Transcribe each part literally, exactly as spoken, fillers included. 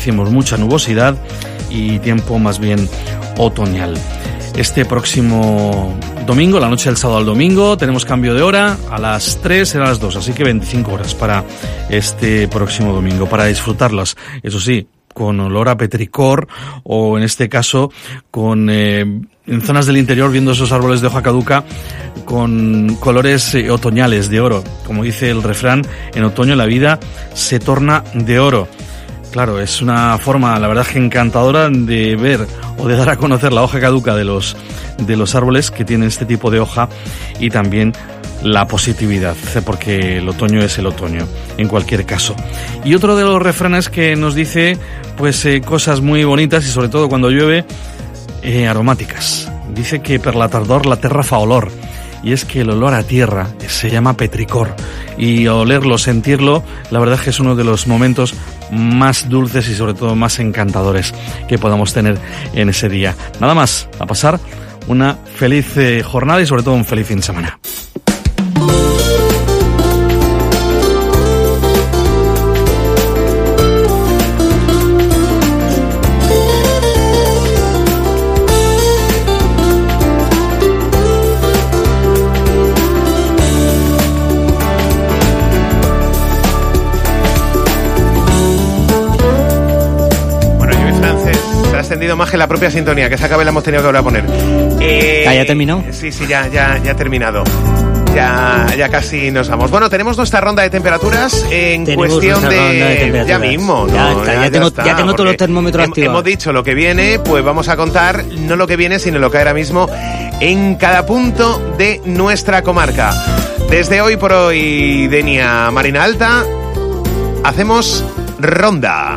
decimos, mucha nubosidad y tiempo más bien otoñal. Este próximo domingo, la noche del sábado al domingo, tenemos cambio de hora, a las tres será a las dos, así que veinticinco horas para este próximo domingo, para disfrutarlas, eso sí, con olor a petricor, o en este caso con eh, en zonas del interior viendo esos árboles de hoja caduca con colores eh, otoñales de oro. Como dice el refrán, en otoño la vida se torna de oro. Claro, es una forma, la verdad, que encantadora de ver o de dar a conocer la hoja caduca de los de los árboles que tienen este tipo de hoja, y también la positividad, porque el otoño es el otoño, en cualquier caso. Y otro de los refranes que nos dice, pues, eh, cosas muy bonitas, y sobre todo cuando llueve, eh, aromáticas. Dice que per la tardor la terra fa olor. Y es que el olor a tierra se llama petricor, y olerlo, sentirlo, la verdad es que es uno de los momentos más dulces y sobre todo más encantadores que podamos tener en ese día. Nada más, a pasar una feliz eh, jornada y sobre todo un feliz fin de semana. Más que la propia sintonía, que se acabe la hemos tenido que volver a poner. Eh, ¿Ya terminó? Sí, sí, ya, ya, ya ha terminado. Ya, ya casi nos vamos. Bueno, tenemos nuestra ronda de temperaturas en tenemos cuestión de, de ya mismo. Ya, ¿no? está, ya, ya, tengo, ya, ya tengo todos los termómetros hem, activados. Hemos dicho lo que viene, pues vamos a contar no lo que viene, sino lo que hay ahora mismo en cada punto de nuestra comarca. Desde hoy por hoy, Denia Marina Alta, hacemos ronda.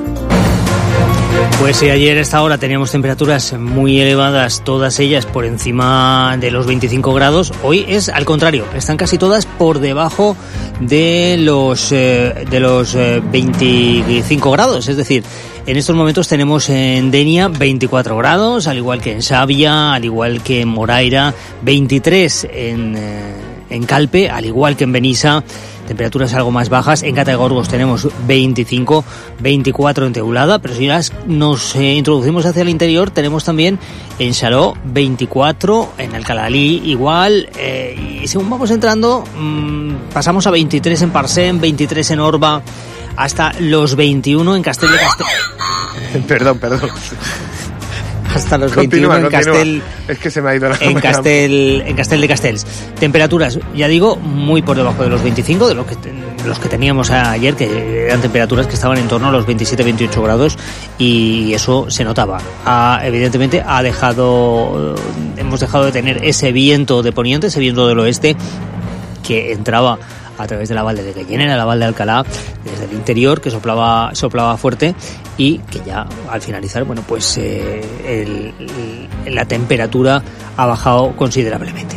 Pues sí, ayer a esta hora teníamos temperaturas muy elevadas, todas ellas por encima de los veinticinco grados. Hoy es al contrario, están casi todas por debajo de los eh, de los eh, veinticinco grados. Es decir, en estos momentos tenemos en Denia veinticuatro grados, al igual que en Xavia, al igual que en Moraira, veintitrés en, eh, en Calpe, al igual que en Benissa. Temperaturas algo más bajas. En Categorgos tenemos veinticinco, veinticuatro en Teulada, pero si ya nos eh, introducimos hacia el interior, tenemos también en Xaló veinticuatro, en Alcalalí igual, eh, y según vamos entrando, mmm, pasamos a veintitrés en Parcén, veintitrés en Orba, hasta los veintiuno en Castel de Castel. Perdón, perdón. Hasta los continúa, veintiuno en continúa. Castel, es que se me ha ido la en Castel, en Castel de Castells. Temperaturas, ya digo, muy por debajo de los veinticinco, de los que, los que teníamos ayer, que eran temperaturas que estaban en torno a los veintisiete veintiocho grados, y eso se notaba. Ha, evidentemente ha dejado, hemos dejado de tener ese viento de poniente, ese viento del oeste que entraba a través de la Valde de Guellenera, la Valde de Alcalá, desde el interior, que soplaba soplaba fuerte, y que ya al finalizar, bueno, pues eh, el, el, la temperatura ha bajado considerablemente.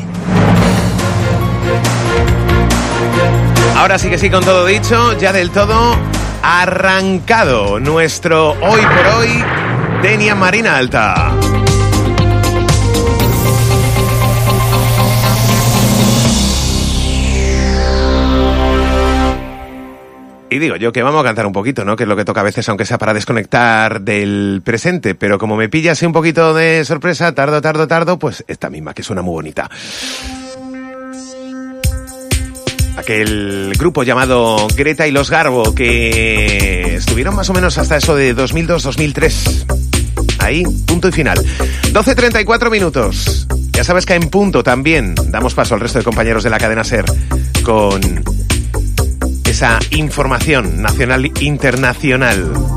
Ahora sí que sí, con todo dicho, ya del todo arrancado nuestro hoy por hoy Denia Marina Alta. Y digo yo que vamos a cantar un poquito, ¿no? Que es lo que toca a veces, aunque sea para desconectar del presente. Pero como me pilla así un poquito de sorpresa, tardo, tardo, tardo, pues esta misma, que suena muy bonita. Aquel grupo llamado Greta y los Garbo, que estuvieron más o menos hasta eso de dos mil dos dos mil tres. Ahí, punto y final. doce treinta y cuatro minutos. Ya sabes que en punto también damos paso al resto de compañeros de la cadena SER con esa información nacional e internacional.